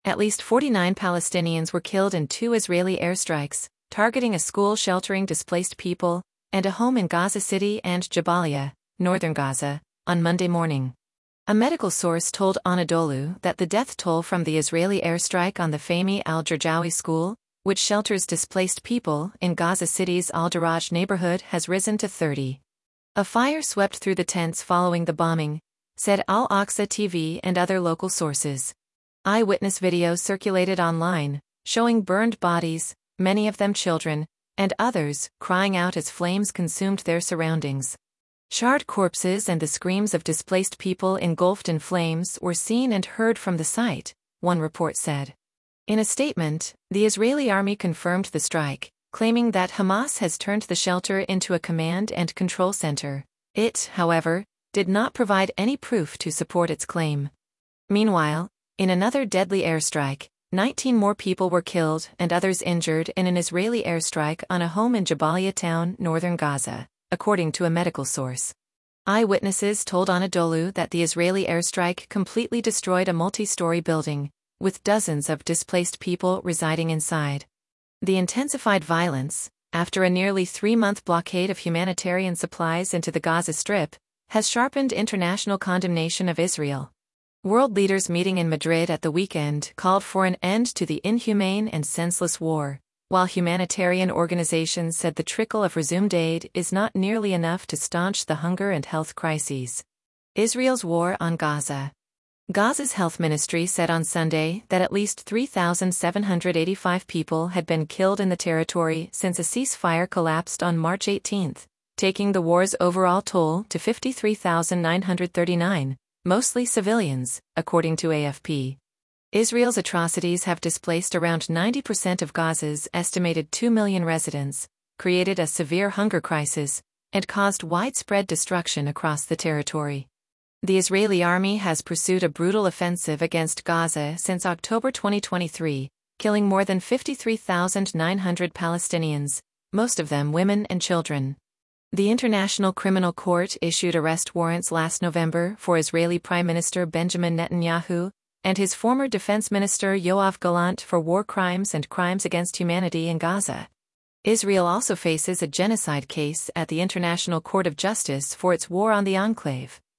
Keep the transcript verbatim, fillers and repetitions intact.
At least forty-nine Palestinians were killed in two Israeli airstrikes, targeting a school sheltering displaced people, and a home in Gaza City and Jabalia, northern Gaza, on Monday morning. A medical source told Anadolu that the death toll from the Israeli airstrike on the Fahmy al-Jarjawi school, which shelters displaced people in Gaza City's Al-Daraj neighborhood, has risen to thirty. A fire swept through the tents following the bombing, said Al-Aqsa T V and other local sources. Eyewitness videos circulated online, showing burned bodies, many of them children, and others crying out as flames consumed their surroundings. Charred corpses and the screams of displaced people engulfed in flames were seen and heard from the site, one report said. In a statement, the Israeli army confirmed the strike, claiming that Hamas has turned the shelter into a command and control center. It, however, did not provide any proof to support its claim. Meanwhile, in another deadly airstrike, nineteen more people were killed and others injured in an Israeli airstrike on a home in Jabalia town, northern Gaza, according to a medical source. Eyewitnesses told Anadolu that the Israeli airstrike completely destroyed a multi-story building, with dozens of displaced people residing inside. The intensified violence, after a nearly three-month blockade of humanitarian supplies into the Gaza Strip, has sharpened international condemnation of Israel. World leaders meeting in Madrid at the weekend called for an end to the inhumane and senseless war, while humanitarian organizations said the trickle of resumed aid is not nearly enough to staunch the hunger and health crises. Israel's war on Gaza. Gaza's health ministry said on Sunday that at least three thousand seven hundred eighty-five people had been killed in the territory since a ceasefire collapsed on March eighteenth, taking the war's overall toll to fifty-three thousand nine hundred thirty-nine, mostly civilians, according to A F P. Israel's atrocities have displaced around ninety percent of Gaza's estimated two million residents, created a severe hunger crisis, and caused widespread destruction across the territory. The Israeli army has pursued a brutal offensive against Gaza since October twenty twenty-three, killing more than fifty-three thousand nine hundred Palestinians, most of them women and children. The International Criminal Court issued arrest warrants last November for Israeli Prime Minister Benjamin Netanyahu and his former defense minister Yoav Gallant for war crimes and crimes against humanity in Gaza. Israel also faces a genocide case at the International Court of Justice for its war on the enclave.